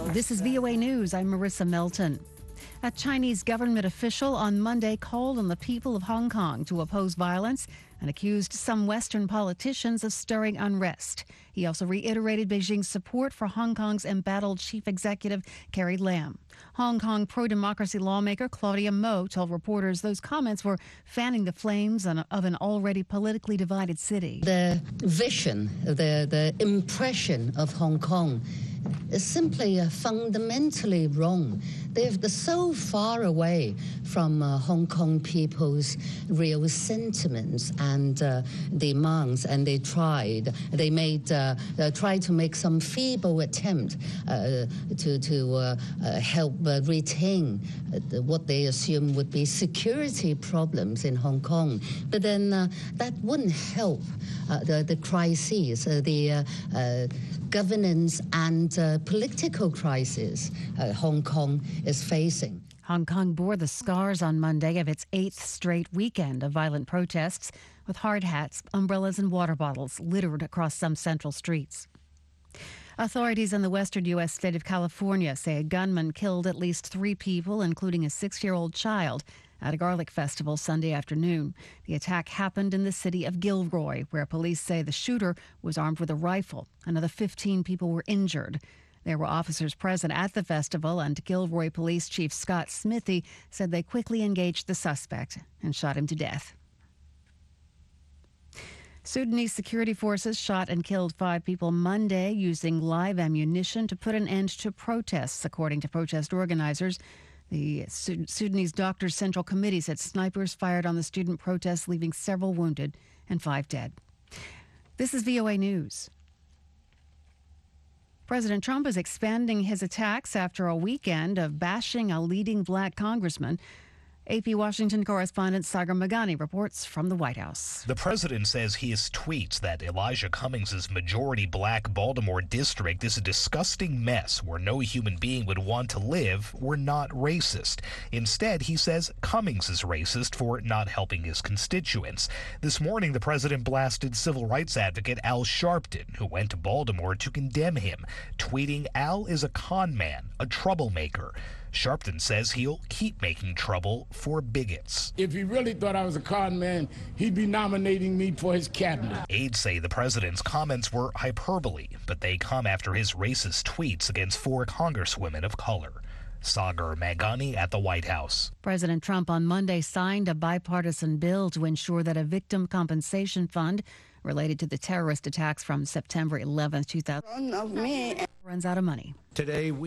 This is VOA News. I'm Marissa Melton. A Chinese government official on Monday called on the people of Hong Kong to oppose violence and accused some Western politicians of stirring unrest. He also reiterated Beijing's support for Hong Kong's embattled chief executive, Carrie Lam. Hong Kong pro-democracy lawmaker Claudia Mo told reporters those comments were fanning the flames of an already politically divided city. The vision, the impression of Hong Kong is simply fundamentally wrong. They're so far away from Hong Kong people's real sentiments and demands, and they tried to make some feeble attempt to help retain what they assume would be security problems in Hong Kong. But then that wouldn't help the crises, the governance and political crisis Hong Kong is facing. Hong Kong bore the scars on Monday of its 8th straight weekend of violent protests, with hard hats, umbrellas and water bottles littered across some central streets. Authorities in the western U.S. state of California say a gunman killed at least 3 people, including a 6-year-old child, at a garlic festival Sunday afternoon. The attack happened in the city of Gilroy, where police say the shooter was armed with a rifle. Another 15 people were injured. There were officers present at the festival, and Gilroy Police Chief Scott Smithy said they quickly engaged the suspect and shot him to death. Sudanese security forces shot and killed 5 people Monday using live ammunition to put an end to protests, according to protest organizers. The Sudanese Doctors Central Committee said snipers fired on the student protests, leaving several wounded and 5 dead. This is VOA News. President Trump is expanding his attacks after a weekend of bashing a leading black congressman. AP Washington correspondent Sagar Meghani reports from the White House. The president says his tweets that Elijah Cummings' majority black Baltimore district is a disgusting mess where no human being would want to live were not racist. Instead, he says Cummings is racist for not helping his constituents. This morning, the president blasted civil rights advocate Al Sharpton, who went to Baltimore to condemn him, tweeting, "Al is a con man, a troublemaker." Sharpton says he'll keep making trouble for bigots. If he really thought I was a con man, he'd be nominating me for his cabinet. Aides say the president's comments were hyperbole, but they come after his racist tweets against 4 congresswomen of color. Sagar Meghani at the White House. President Trump on Monday signed a bipartisan bill to ensure that a victim compensation fund related to the terrorist attacks from September 11, 2000 runs out of money. Today,